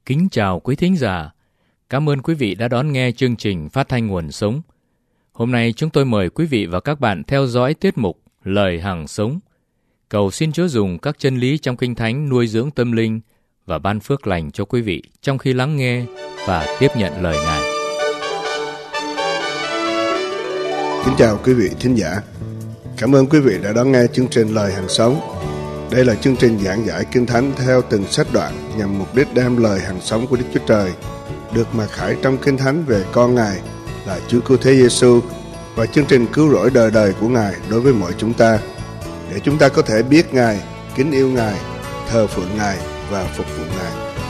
Kính chào quý thính giả. Cảm ơn quý vị đã đón nghe chương trình Phát thanh Nguồn Sống. Hôm nay chúng tôi mời quý vị và các bạn theo dõi tiết mục Lời Hằng Sống. Cầu xin Chúa dùng các chân lý trong Kinh Thánh nuôi dưỡng tâm linh và ban phước lành cho quý vị trong khi lắng nghe và tiếp nhận lời Ngài. Kính chào quý vị thính giả. Cảm ơn quý vị đã đón nghe chương trình Lời Hằng Sống. Đây là chương trình giảng giải Kinh Thánh theo từng sách đoạn nhằm mục đích đem lời hằng sống của Đức Chúa Trời được mặc khải trong Kinh Thánh về con Ngài là Chúa Cứu Thế Giêsu và chương trình cứu rỗi đời đời của Ngài đối với mọi chúng ta, để chúng ta có thể biết Ngài, kính yêu Ngài, thờ phượng Ngài và phục vụ Ngài.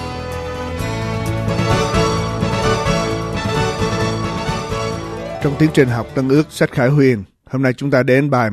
Trong tiến trình học Tân Ước sách Khải Huyền, hôm nay chúng ta đến bài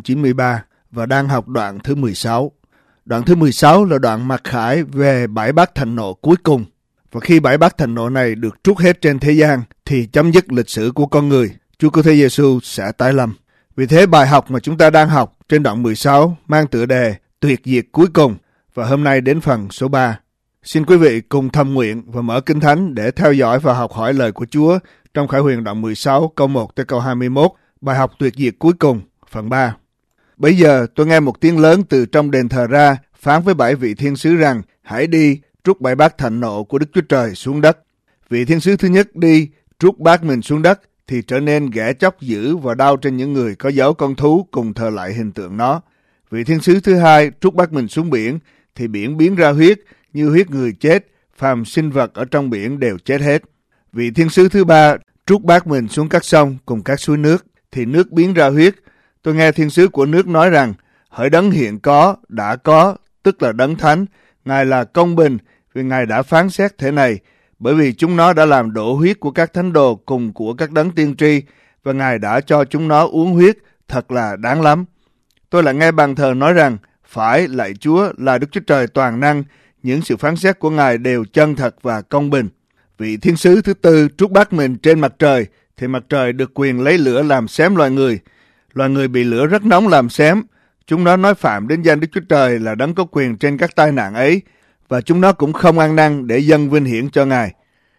193 và đang học đoạn thứ 16. Đoạn thứ 16 là đoạn mặc khải về bãi bát thạnh nộ cuối cùng. Và khi bãi bát thạnh nộ này được trút hết trên thế gian thì chấm dứt lịch sử của con người. Chúa Cứu Thế Giêsu sẽ tái lâm. Vì thế bài học mà chúng ta đang học trên đoạn 16 mang tựa đề Tuyệt diệt cuối cùng, và hôm nay đến phần số 3. Xin quý vị cùng thầm nguyện và mở Kinh Thánh để theo dõi và học hỏi lời của Chúa trong Khải Huyền đoạn 16 câu 1 tới câu 21, bài học Tuyệt diệt cuối cùng, phần 3. Bây giờ tôi nghe một tiếng lớn từ trong đền thờ ra, phán với 7 vị thiên sứ rằng: hãy đi, trút bãi bát thạnh nộ của Đức Chúa Trời xuống đất. Vị thiên sứ thứ nhất đi, trút bát mình xuống đất, thì trở nên ghẻ chóc dữ và đau trên những người có dấu con thú cùng thờ lại hình tượng nó. Vị thiên sứ thứ hai trút bát mình xuống biển, thì biển biến ra huyết, như huyết người chết, phàm sinh vật ở trong biển đều chết hết. Vị thiên sứ thứ ba trút bát mình xuống các sông cùng các suối nước, thì nước biến ra huyết. Tôi nghe thiên sứ của nước nói rằng: hỡi đấng hiện có, đã có, tức là đấng thánh, Ngài là công bình, vì Ngài đã phán xét thế này, bởi vì chúng nó đã làm đổ huyết của các thánh đồ cùng của các đấng tiên tri, và Ngài đã cho chúng nó uống huyết, thật là đáng lắm. Tôi lại nghe bàn thờ nói rằng: phải, lạy Chúa là Đức Chúa Trời toàn năng, những sự phán xét của Ngài đều chân thật và công bình. Vị thiên sứ thứ tư trút bát mình trên mặt trời, thì mặt trời được quyền lấy lửa làm xém loài người. Loài người bị lửa rất nóng làm xém. Chúng nó nói phạm đến danh Đức Chúa Trời là đấng có quyền trên các tai nạn ấy, và chúng nó cũng không ăn năn để dâng vinh hiển cho Ngài.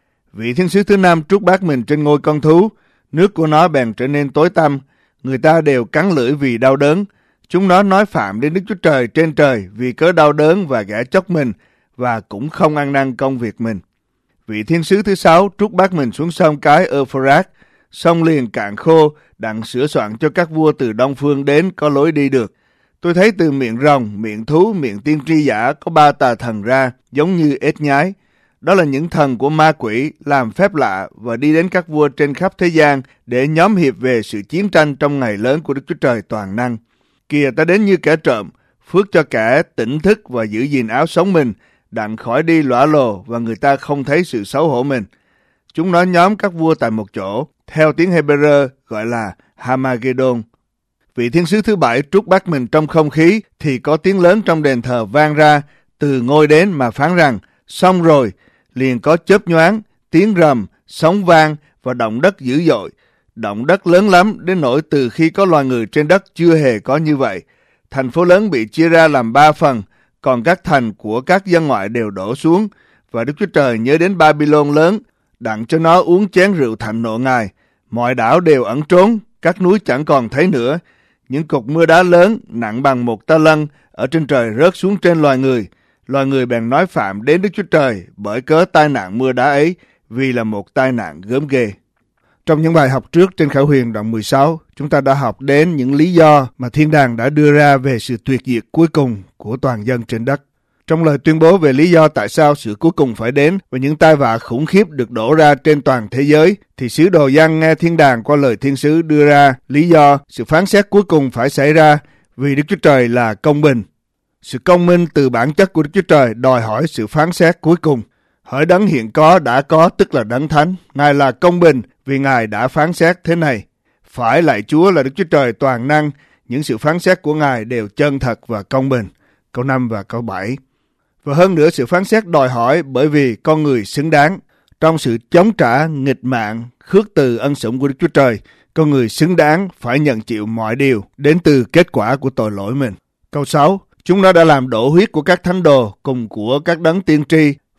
Vị thiên sứ thứ năm trút bát mình trên ngôi con thú, nước của nó bèn trở nên tối tăm, người ta đều cắn lưỡi vì đau đớn. Chúng nó nói phạm đến Đức Chúa Trời trên trời vì cớ đau đớn và ghẻ chóc mình, và cũng không ăn năn công việc mình. Vị thiên sứ thứ sáu trút bát mình xuống sông cái Euphrates, sông liền cạn khô, đặng sửa soạn cho các vua từ đông phương đến có lối đi được. Tôi thấy từ miệng rồng, miệng thú, miệng tiên tri giả có 3 tà thần ra, giống như ếch nhái. Đó là những thần của ma quỷ làm phép lạ và đi đến các vua trên khắp thế gian để nhóm hiệp về sự chiến tranh trong ngày lớn của Đức Chúa Trời toàn năng. Kìa, ta đến như kẻ trộm, phước cho kẻ tỉnh thức và giữ gìn áo sống mình, đặng khỏi đi lõa lồ và người ta không thấy sự xấu hổ mình. Chúng nó nhóm các vua tại một chỗ, theo tiếng Hebrew gọi là Hamagedon. Vị thiên sứ thứ bảy trút bát mình trong không khí, thì có tiếng lớn trong đền thờ vang ra từ ngôi đến mà phán rằng: xong rồi. Liền có chớp nhoáng, tiếng rầm, sóng vang và động đất dữ dội. Động đất lớn lắm đến nỗi từ khi có loài người trên đất chưa hề có như vậy. Thành phố lớn bị chia ra làm 3 phần, còn các thành của các dân ngoại đều đổ xuống. Và Đức Chúa Trời nhớ đến Babylon lớn, đặng cho nó uống chén rượu thạnh nộ Ngài. Mọi đảo đều ẩn trốn, các núi chẳng còn thấy nữa. Những cục mưa đá lớn nặng bằng 1 ta lân ở trên trời rớt xuống trên loài người. Loài người bèn nói phạm đến Đức Chúa Trời bởi cớ tai nạn mưa đá ấy, vì là một tai nạn gớm ghê. Trong những bài học trước trên Khải Huyền đoạn 16, chúng ta đã học đến những lý do mà thiên đàng đã đưa ra về sự tuyệt diệt cuối cùng của toàn dân trên đất. Trong lời tuyên bố về lý do tại sao sự cuối cùng phải đến và những tai vạ khủng khiếp được đổ ra trên toàn thế giới, thì sứ đồ Giăng nghe thiên đàng qua lời thiên sứ đưa ra lý do sự phán xét cuối cùng phải xảy ra vì Đức Chúa Trời là công bình. Sự công minh từ bản chất của Đức Chúa Trời đòi hỏi sự phán xét cuối cùng. Hỡi đấng hiện có, đã có, tức là đấng thánh, Ngài là công bình vì Ngài đã phán xét thế này. Phải, lạy Chúa là Đức Chúa Trời toàn năng, những sự phán xét của Ngài đều chân thật và công bình. Câu 5 và câu 7. Và hơn nữa, sự phán xét đòi hỏi bởi vì con người xứng đáng. Trong sự chống trả, nghịch mạng, khước từ ân sủng của Đức Chúa Trời, con người xứng đáng phải nhận chịu mọi điều đến từ kết quả của tội lỗi mình. Câu 6. Chúng nó đã làm đổ huyết của các thánh đồ cùng của các đấng tiên tri,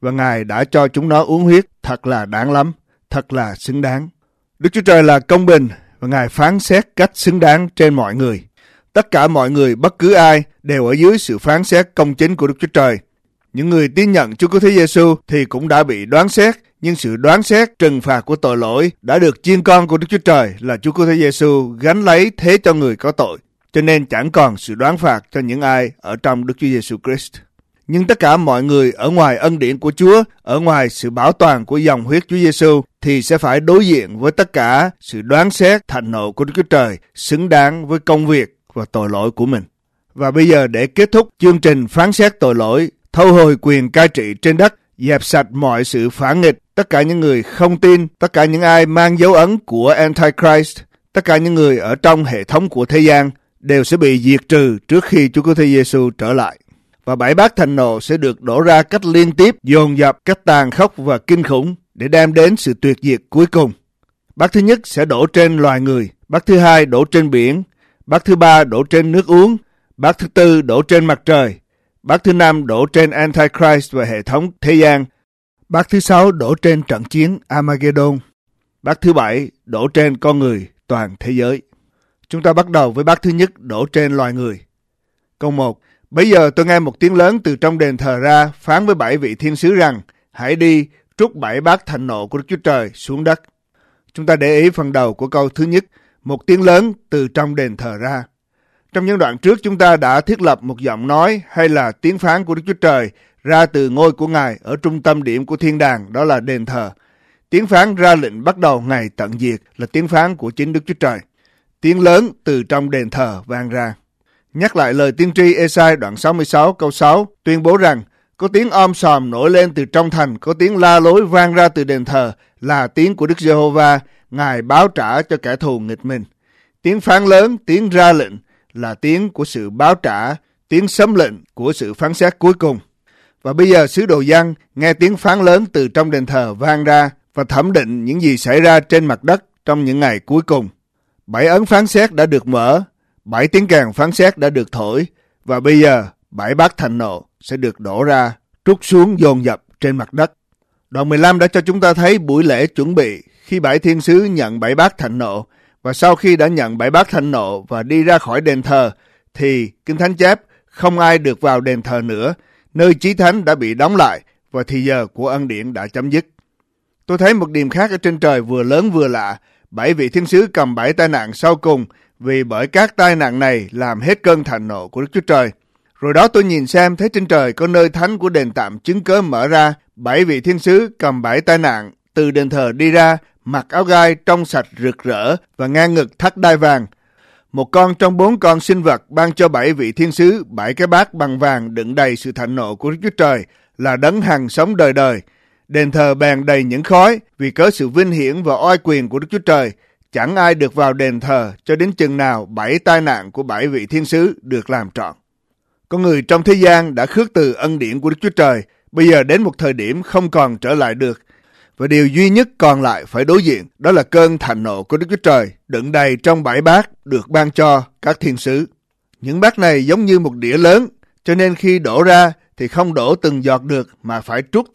và Ngài đã cho chúng nó uống huyết, thật là đáng lắm, thật là xứng đáng. Đức Chúa Trời là công bình và Ngài phán xét cách xứng đáng trên mọi người. Tất cả mọi người, bất cứ ai, đều ở dưới sự phán xét công chính của Đức Chúa Trời. Những người tin nhận Chúa Cứu Thế Giêsu thì cũng đã bị đoán xét, nhưng sự đoán xét trừng phạt của tội lỗi đã được chiên con của Đức Chúa Trời là Chúa Cứu Thế Giêsu gánh lấy thế cho người có tội, cho nên chẳng còn sự đoán phạt cho những ai ở trong Đức Chúa Giêsu Christ. Nhưng tất cả mọi người ở ngoài ân điển của Chúa, ở ngoài sự bảo toàn của dòng huyết Chúa Giêsu thì sẽ phải đối diện với tất cả sự đoán xét thạnh nộ của Đức Chúa Trời xứng đáng với công việc và tội lỗi của mình. Và bây giờ để kết thúc chương trình phán xét tội lỗi, thu hồi quyền cai trị trên đất, dẹp sạch mọi sự phản nghịch, tất cả những người không tin, tất cả những ai mang dấu ấn của Antichrist, tất cả những người ở trong hệ thống của thế gian đều sẽ bị diệt trừ trước khi Chúa Cứu Thế Giêsu trở lại. Và bảy bát thạnh nộ sẽ được đổ ra cách liên tiếp, dồn dập, cách tàn khốc và kinh khủng để đem đến sự tuyệt diệt cuối cùng. Bát thứ nhất sẽ đổ trên loài người, bát thứ hai đổ trên biển, bát thứ ba đổ trên nước uống, bát thứ tư đổ trên mặt trời, bát thứ năm đổ trên Antichrist và hệ thống thế gian, bát thứ sáu đổ trên trận chiến Armageddon, bát thứ bảy đổ trên con người toàn thế giới. Chúng ta bắt đầu với bát thứ nhất đổ trên loài người. Câu 1. Bây giờ tôi nghe một tiếng lớn từ trong đền thờ ra phán với 7 vị thiên sứ rằng: hãy đi trút 7 bát thạnh nộ của Đức Chúa Trời xuống đất. Chúng ta để ý phần đầu của câu thứ nhất, một tiếng lớn từ trong đền thờ ra. Trong những đoạn trước chúng ta đã thiết lập một giọng nói hay là tiếng phán của Đức Chúa Trời ra từ ngôi của Ngài ở trung tâm điểm của thiên đàng, đó là đền thờ. Tiếng phán ra lệnh bắt đầu ngày tận diệt là tiếng phán của chính Đức Chúa Trời. Tiếng lớn từ trong đền thờ vang ra. Nhắc lại lời tiên tri Ê-sai đoạn 66 câu 6 tuyên bố rằng có tiếng om sòm nổi lên từ trong thành, có tiếng la lối vang ra từ đền thờ là tiếng của Đức Giê-hô-va, Ngài báo trả cho kẻ thù nghịch mình. Tiếng phán lớn, tiếng ra lệnh là tiếng của sự báo trả, tiếng sấm lệnh của sự phán xét cuối cùng. Và bây giờ sứ đồ Giăng nghe tiếng phán lớn từ trong đền thờ vang ra và thẩm định những gì xảy ra trên mặt đất trong những ngày cuối cùng. 7 ấn phán xét đã được mở, 7 tiếng kèn phán xét đã được thổi, và bây giờ 7 bát thạnh nộ sẽ được đổ ra, trút xuống dồn dập trên mặt đất. Đoạn 15 đã cho chúng ta thấy buổi lễ chuẩn bị khi 7 thiên sứ nhận 7 bát thạnh nộ, và sau khi đã nhận 7 bát thạnh nộ và đi ra khỏi đền thờ, thì Kinh Thánh chép không ai được vào đền thờ nữa, nơi chí thánh đã bị đóng lại và thì giờ của ân điển đã chấm dứt. Tôi thấy một điểm khác ở trên trời vừa lớn vừa lạ. 7 vị thiên sứ cầm 7 tai nạn sau cùng, vì bởi các tai nạn này làm hết cơn thạnh nộ của Đức Chúa Trời. Rồi đó tôi nhìn xem thấy trên trời có nơi thánh của đền tạm chứng cớ mở ra. 7 vị thiên sứ cầm 7 tai nạn từ đền thờ đi ra, mặc áo gai trong sạch rực rỡ và ngang ngực thắt đai vàng. Một con trong 4 con sinh vật ban cho 7 vị thiên sứ 7 cái bát bằng vàng đựng đầy sự thạnh nộ của Đức Chúa Trời, là đấng hằng sống đời đời. Đền thờ bèn đầy những khói vì cớ sự vinh hiển và oai quyền của Đức Chúa Trời. Chẳng ai được vào đền thờ cho đến chừng nào 7 tai nạn của 7 vị thiên sứ được làm trọn. Con người trong thế gian đã khước từ ân điển của Đức Chúa Trời, bây giờ đến một thời điểm không còn trở lại được. Và điều duy nhất còn lại phải đối diện, đó là cơn thạnh nộ của Đức Chúa Trời, đựng đầy trong 7 bát được ban cho các thiên sứ. Những bát này giống như một đĩa lớn, cho nên khi đổ ra thì không đổ từng giọt được, mà phải trút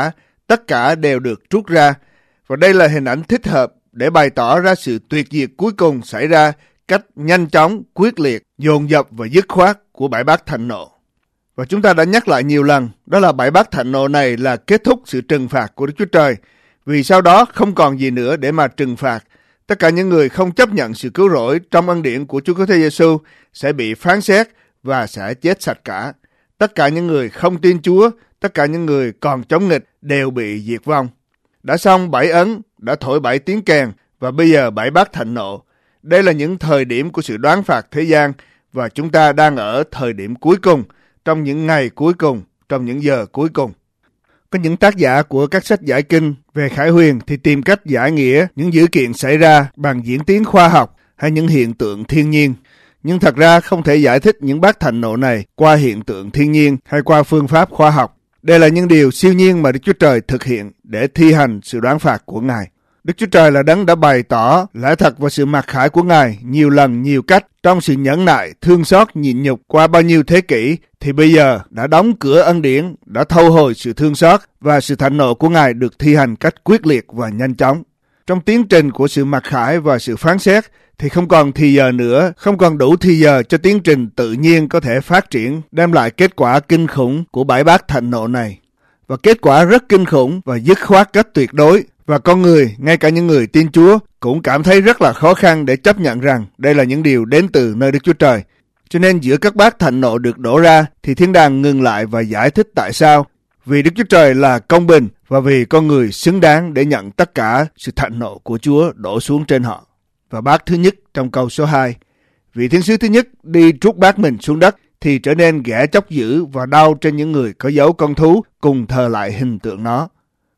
tất cả đều được trút ra. Và đây là hình ảnh thích hợp để bày tỏ ra sự tuyệt diệt cuối cùng xảy ra cách nhanh chóng, quyết liệt, dồn dập và dứt khoát của 7 bát thạnh nộ. Và chúng ta đã nhắc lại nhiều lần, đó là 7 bát thạnh nộ này là kết thúc sự trừng phạt của Đức Chúa Trời, vì sau đó không còn gì nữa để mà trừng phạt. Tất cả những người không chấp nhận sự cứu rỗi trong ân điển của Chúa Cứu Thế Giêsu sẽ bị phán xét và sẽ chết sạch cả. Tất cả những người không tin Chúa, tất cả những người còn chống nghịch đều bị diệt vong. Đã xong 7 ấn, đã thổi 7 tiếng kèn và bây giờ 7 bát thạnh nộ. Đây là những thời điểm của sự đoán phạt thế gian và chúng ta đang ở thời điểm cuối cùng, trong những ngày cuối cùng, trong những giờ cuối cùng. Có những tác giả của các sách giải kinh về Khải Huyền thì tìm cách giải nghĩa những dữ kiện xảy ra bằng diễn tiến khoa học hay những hiện tượng thiên nhiên. Nhưng thật ra không thể giải thích những bát thạnh nộ này qua hiện tượng thiên nhiên hay qua phương pháp khoa học. Đây là những điều siêu nhiên mà Đức Chúa Trời thực hiện để thi hành sự đoán phạt của Ngài. Đức Chúa Trời là Đấng đã bày tỏ lẽ thật và sự mặc khải của Ngài nhiều lần, nhiều cách trong sự nhẫn nại, thương xót, nhịn nhục qua bao nhiêu thế kỷ, thì bây giờ đã đóng cửa ân điển, đã thâu hồi sự thương xót và sự thạnh nộ của Ngài được thi hành cách quyết liệt và nhanh chóng. Trong tiến trình của sự mặc khải và sự phán xét thì không còn thì giờ nữa, không còn đủ thì giờ cho tiến trình tự nhiên có thể phát triển, đem lại kết quả kinh khủng của bãi bác thạnh nộ này. Và kết quả rất kinh khủng và dứt khoát cách tuyệt đối. Và con người, ngay cả những người tin Chúa, cũng cảm thấy rất là khó khăn để chấp nhận rằng đây là những điều đến từ nơi Đức Chúa Trời. Cho nên giữa các bát thạnh nộ được đổ ra thì thiên đàng ngừng lại và giải thích tại sao. Vì Đức Chúa Trời là công bình và vì con người xứng đáng để nhận tất cả sự thạnh nộ của Chúa đổ xuống trên họ. Và bát thứ nhất trong câu số 2. Vị thiên sứ thứ nhất đi trút bát mình xuống đất thì trở nên ghẻ chóc dữ và đau trên những người có dấu con thú cùng thờ lại hình tượng nó.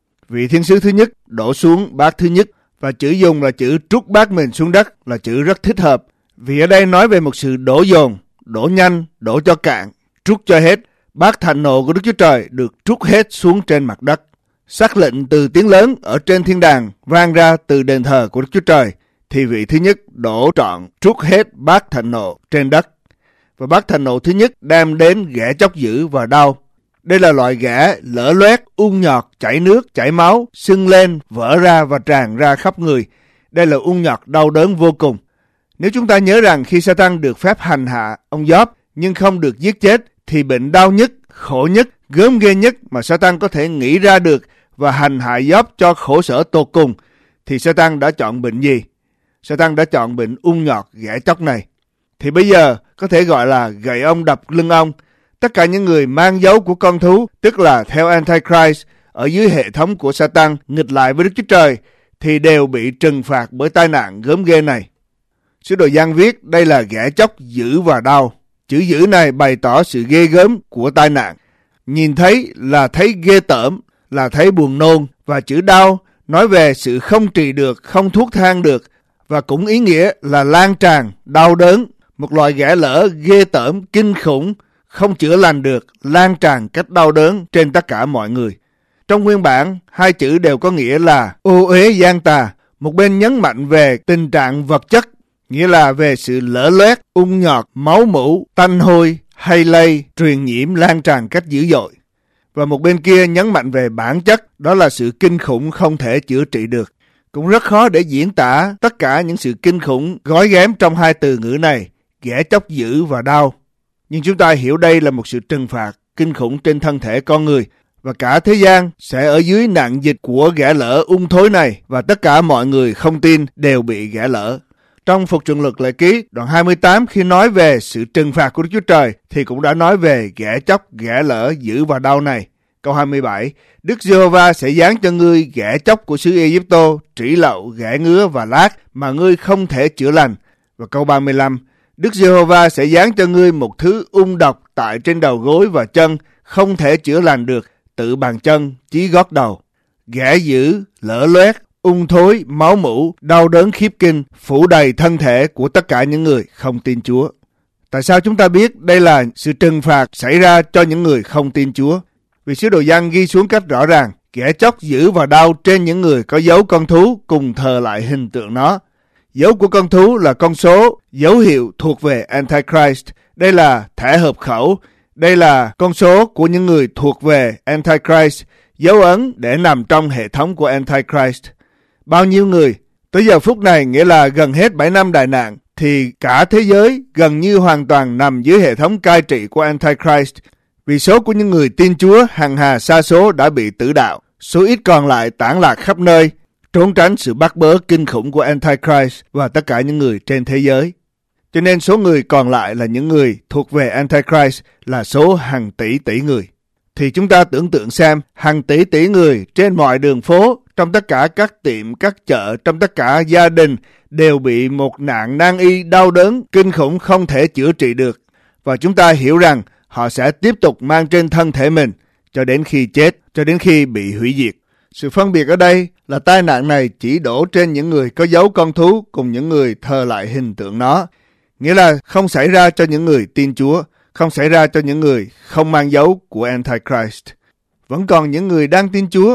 Vị thiên sứ thứ nhất đổ xuống bát thứ nhất, và chữ dùng là chữ trút bát mình xuống đất là chữ rất thích hợp. Vì ở đây nói về một sự đổ dồn, đổ nhanh, đổ cho cạn, trút cho hết. Bát thạnh nộ của Đức Chúa Trời được trút hết xuống trên mặt đất. Sắc lệnh từ tiếng lớn ở trên thiên đàng vang ra từ đền thờ của Đức Chúa Trời, thì vị thứ nhất đổ trọn trút hết bát thạnh nộ trên đất. Và bát thạnh nộ thứ nhất đem đến ghẻ chóc dữ và đau. Đây là loại ghẻ lở loét, ung nhọt, chảy nước, chảy máu, sưng lên, vỡ ra và tràn ra khắp người. Đây là ung nhọt đau đớn vô cùng. Nếu chúng ta nhớ rằng khi Sa-tan được phép hành hạ ông Gióp nhưng không được giết chết, thì bệnh đau nhất, khổ nhất, gớm ghê nhất mà Sa-tan có thể nghĩ ra được và hành hạ Gióp cho khổ sở tột cùng, thì Sa-tan đã chọn bệnh gì? Sa-tan đã chọn bệnh ung nhọt ghẻ chóc này. Thì bây giờ có thể gọi là gậy ông đập lưng ông. Tất cả những người mang dấu của con thú, tức là theo Antichrist, ở dưới hệ thống của Sa-tan nghịch lại với Đức Chúa Trời, thì đều bị trừng phạt bởi tai nạn gớm ghê này. Sứ đồ Giăng viết đây là ghẻ chóc dữ và đau. Chữ dữ này bày tỏ sự ghê gớm của tai nạn. Nhìn thấy là thấy ghê tởm, là thấy buồn nôn, và chữ đau nói về sự không trị được, không thuốc thang được, và cũng ý nghĩa là lan tràn, đau đớn, một loại ghẻ lở ghê tởm, kinh khủng, không chữa lành được, lan tràn cách đau đớn trên tất cả mọi người. Trong nguyên bản, hai chữ đều có nghĩa là ô uế gian tà. Một bên nhấn mạnh về tình trạng vật chất, nghĩa là về sự lở loét, ung nhọt, máu mủ, tanh hôi, hay lây, truyền nhiễm lan tràn cách dữ dội. Và một bên kia nhấn mạnh về bản chất, đó là sự kinh khủng không thể chữa trị được. Cũng rất khó để diễn tả tất cả những sự kinh khủng gói ghém trong hai từ ngữ này, ghẻ chóc dữ và đau. Nhưng chúng ta hiểu đây là một sự trừng phạt kinh khủng trên thân thể con người, và cả thế gian sẽ ở dưới nạn dịch của ghẻ lở ung thối này, và tất cả mọi người không tin đều bị ghẻ lở. Trong Phục Truyền Luật Lệ Ký đoạn 28, khi nói về sự trừng phạt của Đức Chúa Trời thì cũng đã nói về ghẻ chóc, ghẻ lở dữ và đau này. Câu 27, Đức Giê-hô-va sẽ giáng cho ngươi ghẻ chóc của xứ Ê-díp-tô, trĩ lậu, ghẻ ngứa và lát mà ngươi không thể chữa lành. Và câu 35, Đức Giê-hô-va sẽ giáng cho ngươi một thứ ung độc tại trên đầu gối và chân, không thể chữa lành được, từ bàn chân chí gót đầu. Ghẻ dữ, lở loét, ung thối, máu mủ, đau đớn khiếp kinh, phủ đầy thân thể của tất cả những người không tin Chúa. Tại sao chúng ta biết đây là sự trừng phạt xảy ra cho những người không tin Chúa? Vì sứ đồ Giăng ghi xuống cách rõ ràng, ghẻ chóc dữ và đau trên những người có dấu con thú cùng thờ lại hình tượng nó. Dấu của con thú là con số, dấu hiệu thuộc về Antichrist. Đây là thẻ hợp khẩu. Đây là con số của những người thuộc về Antichrist, dấu ấn để nằm trong hệ thống của Antichrist. Bao nhiêu người? Tới giờ phút này, nghĩa là gần hết 7 năm đại nạn, thì cả thế giới gần như hoàn toàn nằm dưới hệ thống cai trị của Antichrist. Vì số của những người tin Chúa hằng hà sa số đã bị tử đạo, số ít còn lại tản lạc khắp nơi, trốn tránh sự bắt bớ kinh khủng của Antichrist và tất cả những người trên thế giới. Cho nên số người còn lại là những người thuộc về Antichrist là số hàng tỷ tỷ người. Thì chúng ta tưởng tượng xem, hàng tỷ tỷ người trên mọi đường phố, trong tất cả các tiệm, các chợ, trong tất cả gia đình đều bị một nạn nan y đau đớn, kinh khủng không thể chữa trị được. Và chúng ta hiểu rằng họ sẽ tiếp tục mang trên thân thể mình cho đến khi chết, cho đến khi bị hủy diệt. Sự phân biệt ở đây là tai nạn này chỉ đổ trên những người có dấu con thú cùng những người thờ lại hình tượng nó. Nghĩa là không xảy ra cho những người tin Chúa, không xảy ra cho những người không mang dấu của Antichrist. Vẫn còn những người đang tin Chúa,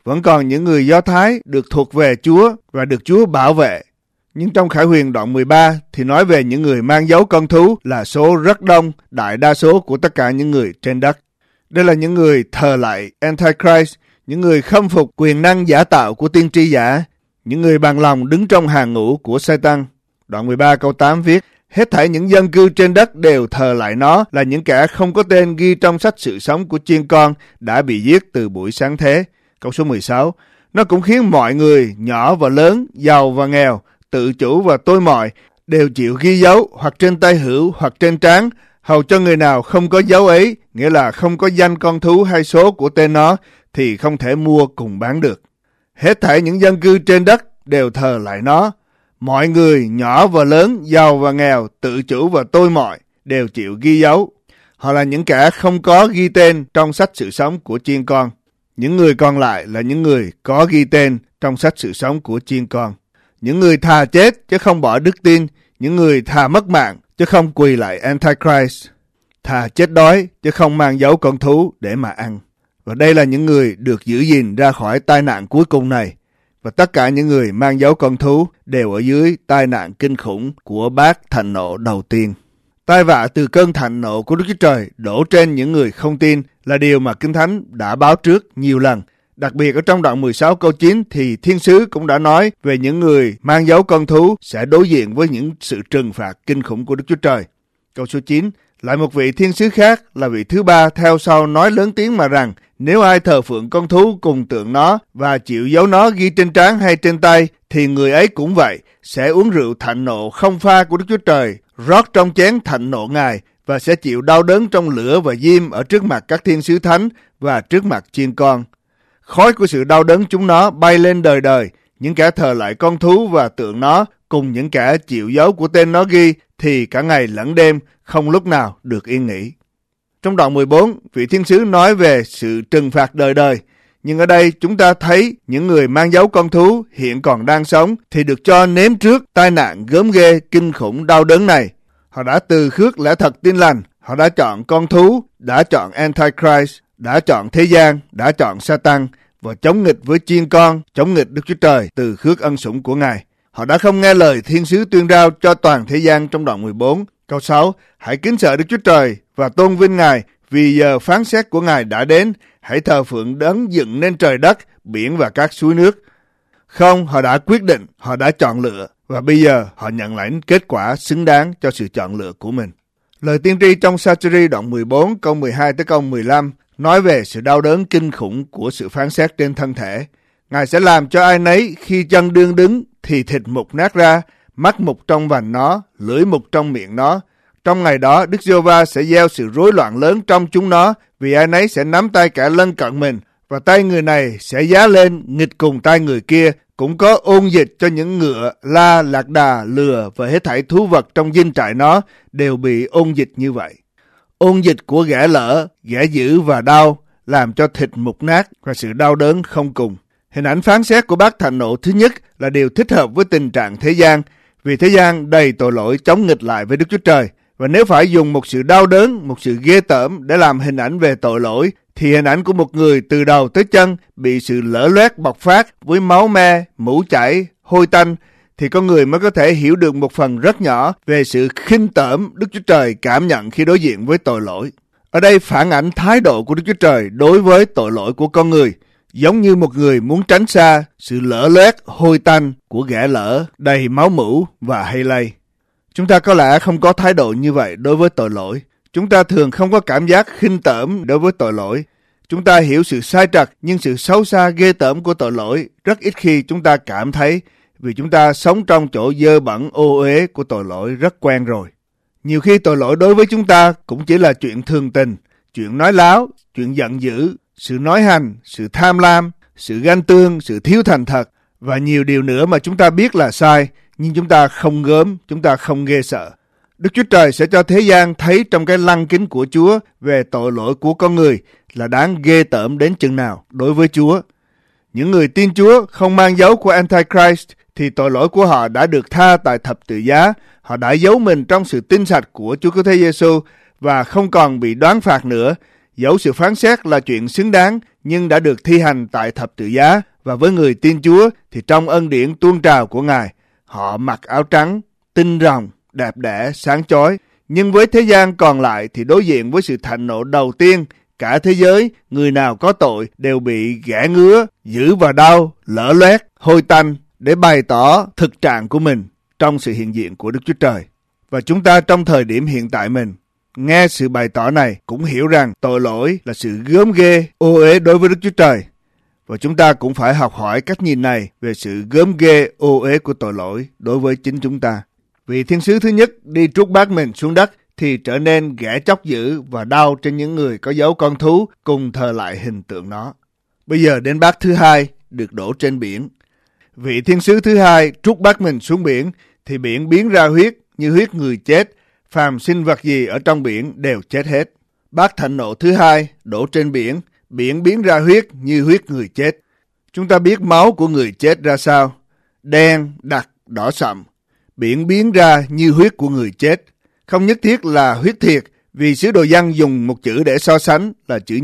Vẫn còn những người Do Thái được thuộc về Chúa và được Chúa bảo vệ. Nhưng trong Khải Huyền đoạn 13 thì nói về những người mang dấu con thú là số rất đông, đại đa số của tất cả những người trên đất. Đây là những người thờ lại Antichrist, những người khâm phục quyền năng giả tạo của tiên tri giả, những người bằng lòng đứng trong hàng ngũ của Satan. Đoạn 13 câu 8 viết: hết thảy những dân cư trên đất đều thờ lại nó, là những kẻ không có tên ghi trong sách sự sống của chiên con đã bị giết từ buổi sáng thế. Câu số 16: nó cũng khiến mọi người, nhỏ và lớn, giàu và nghèo, tự chủ và tôi mọi, đều chịu ghi dấu hoặc trên tay hữu hoặc trên trán, hầu cho người nào không có dấu ấy, nghĩa là không có danh con thú hay số của tên nó, thì không thể mua cùng bán được. Hết thảy những dân cư trên đất đều thờ lại nó. Mọi người, nhỏ và lớn, giàu và nghèo, tự chủ và tôi mọi, đều chịu ghi dấu. Họ là những kẻ không có ghi tên trong sách sự sống của chiên con. Những người còn lại là những người có ghi tên trong sách sự sống của chiên con. Những người thà chết chứ không bỏ đức tin, những người thà mất mạng chứ không quỳ lại Antichrist, thà chết đói chứ không mang dấu con thú để mà ăn. Và đây là những người được giữ gìn ra khỏi tai nạn cuối cùng này. Và tất cả những người mang dấu con thú đều ở dưới tai nạn kinh khủng của bát thạnh nộ đầu tiên. Tai vạ từ cơn thạnh nộ của Đức Chúa Trời đổ trên những người không tin là điều mà Kinh Thánh đã báo trước nhiều lần. Đặc biệt ở trong đoạn 16 câu 9 thì thiên sứ cũng đã nói về những người mang dấu con thú sẽ đối diện với những sự trừng phạt kinh khủng của Đức Chúa Trời. Câu số 9: lại một vị thiên sứ khác là vị thứ ba theo sau nói lớn tiếng mà rằng: nếu ai thờ phượng con thú cùng tượng nó và chịu dấu nó ghi trên trán hay trên tay, thì người ấy cũng vậy, sẽ uống rượu thạnh nộ không pha của Đức Chúa Trời, rót trong chén thạnh nộ Ngài, và sẽ chịu đau đớn trong lửa và diêm ở trước mặt các thiên sứ thánh và trước mặt chiên con. Khói của sự đau đớn chúng nó bay lên đời đời. Những kẻ thờ lại con thú và tượng nó cùng những kẻ chịu dấu của tên nó ghi thì cả ngày lẫn đêm không lúc nào được yên nghỉ. Trong đoạn 14, vị thiên sứ nói về sự trừng phạt đời đời. Nhưng ở đây chúng ta thấy những người mang dấu con thú hiện còn đang sống thì được cho nếm trước tai nạn gớm ghê kinh khủng đau đớn này. Họ đã từ khước lẽ thật tin lành, họ đã chọn con thú, đã chọn Antichrist, đã chọn thế gian, đã chọn Satan và chống nghịch với chiên con, chống nghịch Đức Chúa Trời từ khước ân sủng của Ngài. Họ đã không nghe lời thiên sứ tuyên rao cho toàn thế gian trong đoạn 14. Câu 6: hãy kính sợ Đức Chúa Trời và tôn vinh Ngài, vì giờ phán xét của Ngài đã đến. Hãy thờ phượng đấng dựng nên trời đất, biển và các suối nước. Không, họ đã quyết định, họ đã chọn lựa, và bây giờ họ nhận lãnh kết quả xứng đáng cho sự chọn lựa của mình. Lời tiên tri trong Sa-chi-ri đoạn 14 câu 12 tới câu 15 nói về sự đau đớn kinh khủng của sự phán xét trên thân thể. Ngài sẽ làm cho ai nấy khi chân đương đứng thì thịt mục nát ra, mắt mục trong vành nó, lưỡi mục trong miệng nó. Trong ngày đó, Đức Giê-hô-va sẽ gieo sự rối loạn lớn trong chúng nó, vì ai nấy sẽ nắm tay kẻ lân cận mình, và tay người này sẽ giá lên nghịch cùng tay người kia. Cũng có ôn dịch cho những ngựa, la, lạc đà, lừa và hết thảy thú vật trong dinh trại nó đều bị ôn dịch như vậy. Ôn dịch của ghẻ lở, ghẻ dữ và đau làm cho thịt mục nát và sự đau đớn không cùng. Hình ảnh phán xét của bát thạnh nộ thứ nhất là điều thích hợp với tình trạng thế gian, vì thế gian đầy tội lỗi chống nghịch lại với Đức Chúa Trời. Và nếu phải dùng một sự đau đớn, một sự ghê tởm để làm hình ảnh về tội lỗi, thì hình ảnh của một người từ đầu tới chân bị sự lở loét bộc phát với máu me, mũ chảy, hôi tanh, thì con người mới có thể hiểu được một phần rất nhỏ về sự khinh tởm Đức Chúa Trời cảm nhận khi đối diện với tội lỗi. Ở đây phản ảnh thái độ của Đức Chúa Trời đối với tội lỗi của con người, giống như một người muốn tránh xa sự lở loét hôi tanh của ghẻ lở đầy máu mũ và hay lây. Chúng ta có lẽ không có thái độ như vậy đối với tội lỗi. Chúng ta thường không có cảm giác khinh tởm đối với tội lỗi. Chúng ta hiểu sự sai trật, nhưng sự xấu xa ghê tởm của tội lỗi rất ít khi chúng ta cảm thấy, vì chúng ta sống trong chỗ dơ bẩn ô uế của tội lỗi rất quen rồi. Nhiều khi tội lỗi đối với chúng ta cũng chỉ là chuyện thường tình, chuyện nói láo, chuyện giận dữ, sự nói hành, sự tham lam, sự ganh tương, sự thiếu thành thật và nhiều điều nữa mà chúng ta biết là sai, nhưng chúng ta không gớm, chúng ta không ghê sợ. Đức Chúa Trời sẽ cho thế gian thấy trong cái lăng kính của Chúa về tội lỗi của con người là đáng ghê tởm đến chừng nào đối với Chúa. Những người tin Chúa không mang dấu của Antichrist thì tội lỗi của họ đã được tha tại thập tự giá. Họ đã giấu mình trong sự tinh sạch của Chúa Cứu Thế Giêsu và không còn bị đoán phạt nữa. Dẫu sự phán xét là chuyện xứng đáng, nhưng đã được thi hành tại thập tự giá, và với người tin Chúa thì trong ân điển tuôn trào của Ngài, họ mặc áo trắng, tinh rồng, đẹp đẽ, sáng chói. Nhưng với thế gian còn lại thì đối diện với sự thạnh nộ đầu tiên, cả thế giới, người nào có tội đều bị ghẻ ngứa, dữ và đau, lở loét, hôi tanh để bày tỏ thực trạng của mình trong sự hiện diện của Đức Chúa Trời. Và chúng ta trong thời điểm hiện tại mình, nghe sự bày tỏ này cũng hiểu rằng tội lỗi là sự gớm ghê, ô uế đối với Đức Chúa Trời. Và chúng ta cũng phải học hỏi cách nhìn này về sự gớm ghê, ô uế của tội lỗi đối với chính chúng ta. Vị thiên sứ thứ nhất đi trút bát mình xuống đất thì trở nên ghẻ chóc dữ và đau trên những người có dấu con thú cùng thờ lại hình tượng nó. Bây giờ đến bát thứ hai được đổ trên biển. Vị thiên sứ thứ hai trút bát mình xuống biển thì biển biến ra huyết như huyết người chết, phàm sinh vật gì ở trong biển đều chết hết. Bát thạnh nộ thứ hai đổ trên biển, biển biến ra huyết như huyết người chết. Chúng ta biết máu của người chết ra sao? Đen, đặc, đỏ sậm. Biển biến ra như huyết của người chết. Không nhất thiết là huyết thiệt, vì sứ đồ Giăng dùng một chữ để so sánh là chữ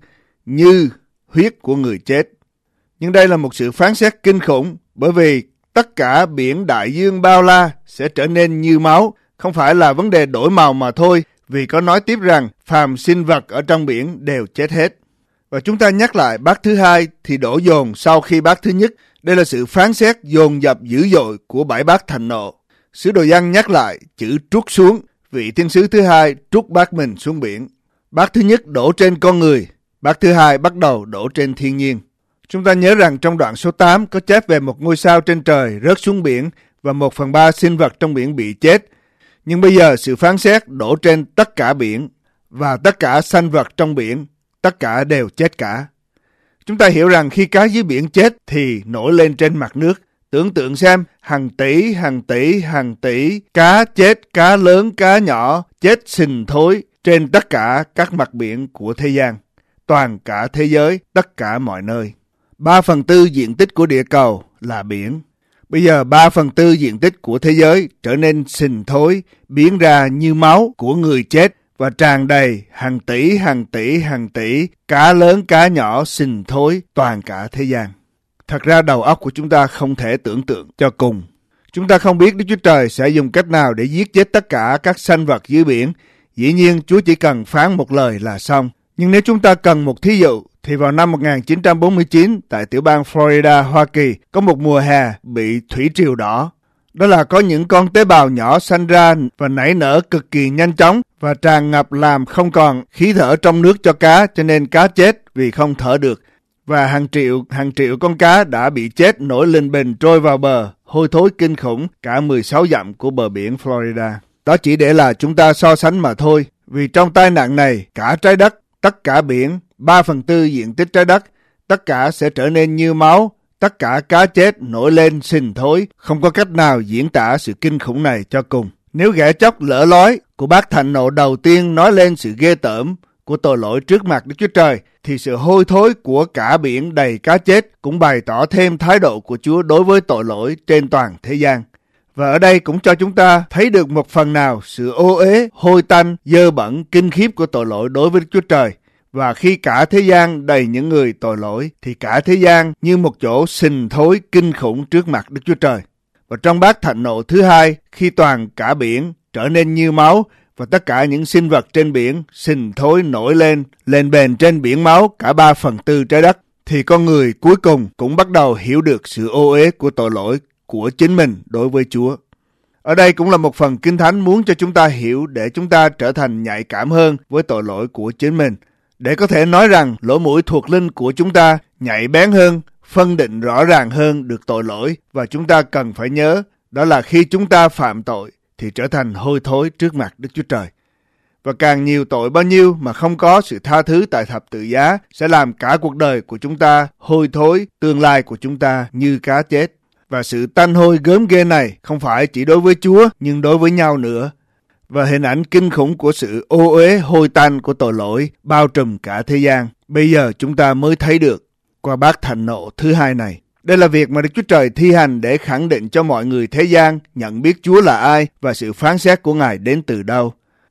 như huyết của người chết. Nhưng đây là một sự phán xét kinh khủng, bởi vì tất cả biển đại dương bao la sẽ trở nên như máu. Không phải là vấn đề đổi màu mà thôi, vì có nói tiếp rằng phàm sinh vật ở trong biển đều chết hết. Và chúng ta nhắc lại bát thứ hai thì đổ dồn sau khi bát thứ nhất. Đây là sự phán xét dồn dập dữ dội của bảy bát thạnh nộ. Sứ đồ Giăng nhắc lại chữ trút xuống. Vị thiên sứ thứ hai trút bát mình xuống biển. Bát thứ nhất đổ trên con người, bát thứ hai bắt đầu đổ trên thiên nhiên. Chúng ta nhớ rằng trong đoạn số 8 có chép về một ngôi sao trên trời rớt xuống biển và 1/3 sinh vật trong biển bị chết. Nhưng bây giờ sự phán xét đổ trên tất cả biển và tất cả sanh vật trong biển, tất cả đều chết cả. Chúng ta hiểu rằng khi cá dưới biển chết thì nổi lên trên mặt nước. Tưởng tượng xem, hàng tỷ cá chết, cá lớn, cá nhỏ, chết sình thối trên tất cả các mặt biển của thế gian. Toàn cả thế giới, tất cả mọi nơi. 3/4 diện tích của địa cầu là biển. Bây giờ 3/4 diện tích của thế giới trở nên sình thối, biến ra như máu của người chết và tràn đầy hàng tỷ, cá lớn, cá nhỏ, sình thối toàn cả thế gian. Thật ra đầu óc của chúng ta không thể tưởng tượng cho cùng. Chúng ta không biết Đức Chúa Trời sẽ dùng cách nào để giết chết tất cả các sanh vật dưới biển. Dĩ nhiên Chúa chỉ cần phán một lời là xong. Nhưng nếu chúng ta cần một thí dụ, thì vào năm 1949 tại tiểu bang Florida, Hoa Kỳ, có một mùa hè bị thủy triều đỏ. Đó là có những con tế bào nhỏ sanh ra và nảy nở cực kỳ nhanh chóng và tràn ngập làm không còn khí thở trong nước cho cá, cho nên cá chết vì không thở được. Và hàng triệu con cá đã bị chết nổi lên bềnh trôi vào bờ, hôi thối kinh khủng cả 16 dặm của bờ biển Florida. Đó chỉ để là chúng ta so sánh mà thôi, vì trong tai nạn này, cả trái đất, tất cả biển, 3/4 diện tích trái đất, tất cả sẽ trở nên như máu, tất cả cá chết nổi lên sình thối, không có cách nào diễn tả sự kinh khủng này cho cùng. Nếu ghẻ chóc lỡ lói của bát thạnh nộ đầu tiên nói lên sự ghê tởm của tội lỗi trước mặt Đức Chúa Trời, thì sự hôi thối của cả biển đầy cá chết cũng bày tỏ thêm thái độ của Chúa đối với tội lỗi trên toàn thế gian. Và ở đây cũng cho chúng ta thấy được một phần nào sự ô uế, hôi tanh, dơ bẩn, kinh khiếp của tội lỗi đối với Đức Chúa Trời. Và khi cả thế gian đầy những người tội lỗi, thì cả thế gian như một chỗ sình thối kinh khủng trước mặt Đức Chúa Trời. Và trong bát thạnh nộ thứ hai, khi toàn cả biển trở nên như máu, và tất cả những sinh vật trên biển sình thối nổi lên bềnh trên biển máu cả 3/4 trái đất, thì con người cuối cùng cũng bắt đầu hiểu được sự ô uế của tội lỗi của chính mình đối với Chúa. Ở đây cũng là một phần Kinh Thánh muốn cho chúng ta hiểu để chúng ta trở thành nhạy cảm hơn với tội lỗi của chính mình, để có thể nói rằng lỗ mũi thuộc linh của chúng ta nhạy bén hơn, phân định rõ ràng hơn được tội lỗi, và chúng ta cần phải nhớ đó là khi chúng ta phạm tội thì trở thành hôi thối trước mặt Đức Chúa Trời. Và càng nhiều tội bao nhiêu mà không có sự tha thứ tại thập tự giá sẽ làm cả cuộc đời của chúng ta hôi thối, tương lai của chúng ta như cá chết. Và sự tanh hôi gớm ghê này không phải chỉ đối với Chúa nhưng đối với nhau nữa. Và hình ảnh kinh khủng của sự ô uế hôi tanh của tội lỗi bao trùm cả thế gian. Bây giờ chúng ta mới thấy được qua bát thạnh nộ thứ hai này. Đây là việc mà Đức Chúa Trời thi hành để khẳng định cho mọi người thế gian nhận biết Chúa là ai và sự phán xét của Ngài đến từ đâu.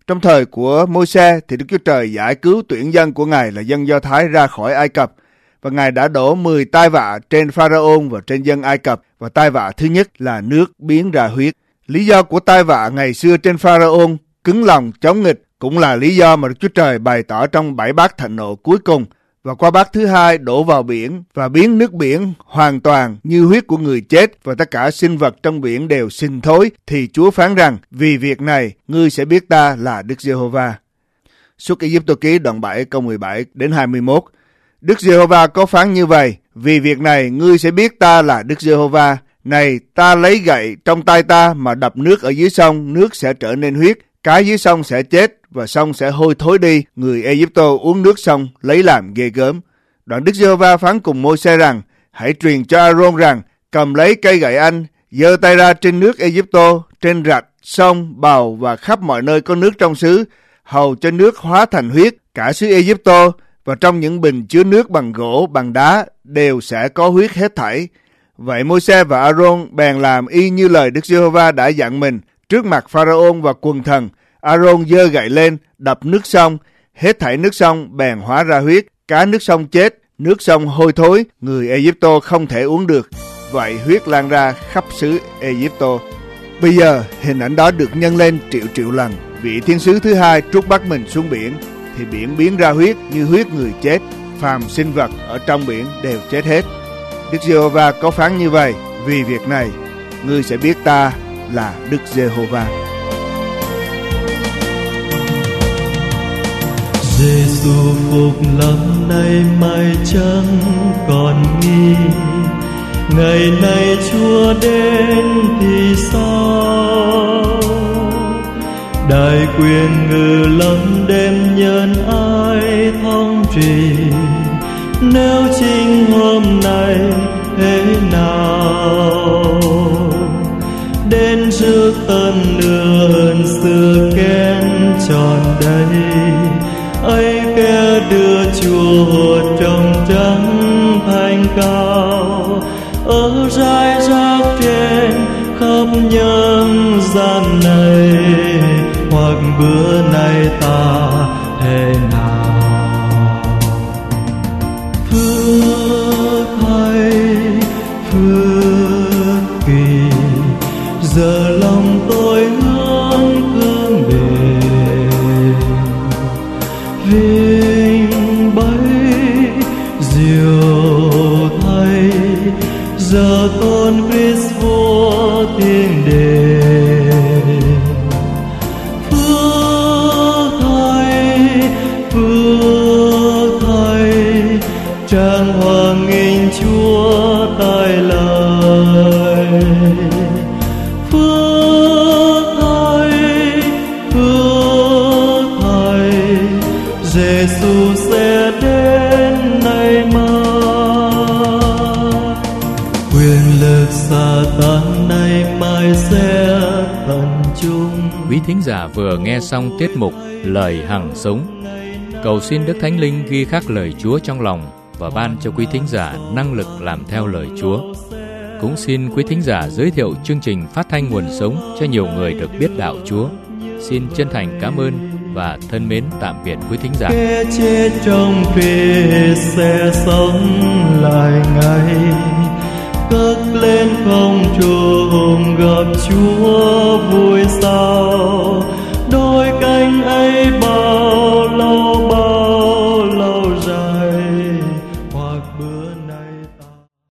Trong thời của Môi-se thì Đức Chúa Trời giải cứu tuyển dân của Ngài là dân Do Thái ra khỏi Ai Cập, và Ngài đã đổ 10 tai vạ trên Pharaon và trên dân Ai Cập, và tai vạ thứ nhất là nước biến ra huyết. Lý do của tai vạ ngày xưa trên Pharaon cứng lòng chống nghịch cũng là lý do mà Đức Chúa Trời bày tỏ trong 7 bát thạnh nộ cuối cùng, và qua bát thứ hai đổ vào biển và biến nước biển hoàn toàn như huyết của người chết, và tất cả sinh vật trong biển đều sinh thối, thì Chúa phán rằng: vì việc này ngươi sẽ biết ta là Đức Giê-hô-va. Xuất Ai-cập ký đoạn 7 câu 17 đến 21. Đức Giê-hô-va có phán như vậy: vì việc này ngươi sẽ biết ta là Đức Giê-hô-va. Này, ta lấy gậy trong tay ta mà đập nước ở dưới sông, nước sẽ trở nên huyết, cái dưới sông sẽ chết và sông sẽ hôi thối đi. Người Ai-cập uống nước sông lấy làm ghê gớm. Đoạn Đức Giê-hô-va phán cùng Môi-se rằng: hãy truyền cho A-rôn rằng, cầm lấy cây gậy anh, giơ tay ra trên nước Ai-cập, trên rạch, sông, bầu và khắp mọi nơi có nước trong xứ, hầu cho nước hóa thành huyết. Cả xứ Ai-cập và trong những bình chứa nước bằng gỗ, bằng đá đều sẽ có huyết hết thảy. Vậy Môi-se và A-rôn bèn làm y như lời Đức Giê-hô-va đã dặn mình trước mặt Pharaon và quần thần. A-rôn giơ gậy lên, đập nước sông, hết thảy nước sông bèn hóa ra huyết. Cá nước sông chết, nước sông hôi thối, người Ai-cập không thể uống được. Vậy huyết lan ra khắp xứ Ai-cập. Bây giờ hình ảnh đó được nhân lên triệu triệu lần. Vị thiên sứ thứ hai trút bắt mình xuống biển, thì biển biến ra huyết như huyết người chết. Phàm sinh vật ở trong biển đều chết hết. Đức Giê-hô-va có phán như vậy: vì việc này ngươi sẽ biết ta là Đức Giê-hô-va. Giê-xu phục lắm nay mai chẳng còn nghi, ngày nay Chúa đến thì sao? Đại quyền ngự lâm đêm nhân ai thống trị, nếu chính hôm nay thế nào? Đến trước tân nương xưa kén tròn đầy, ấy kẻ đưa Chúa hột trong trắng thanh cao, ở rải rác trên khắp nhân gian này, hoặc bữa nay ta thế nào? Phước hay phước kỳ, giờ lòng tôi hướng cương bền, vinh bấy diệu thay, giờ tôn Christ vua thiên đền. Phước thay, trang hoàng nghinh Chúa tai lời. Phước thay, Giê-xu sẽ đến nay mai. Quyền lực Sa-tan nay mai sẽ tận chung. Quý thính giả vừa nghe xong tiết mục Lời Hằng Sống. Cầu xin Đức Thánh Linh ghi khắc lời Chúa trong lòng và ban cho quý thính giả năng lực làm theo lời Chúa. Cũng xin quý thính giả giới thiệu chương trình phát thanh Nguồn Sống cho nhiều người được biết đạo Chúa. Xin chân thành cảm ơn và thân mến tạm biệt quý thính giả. Kẻ chết trong Christ sẽ sống lại ngay, cất lên không trung gặp Chúa vui sao.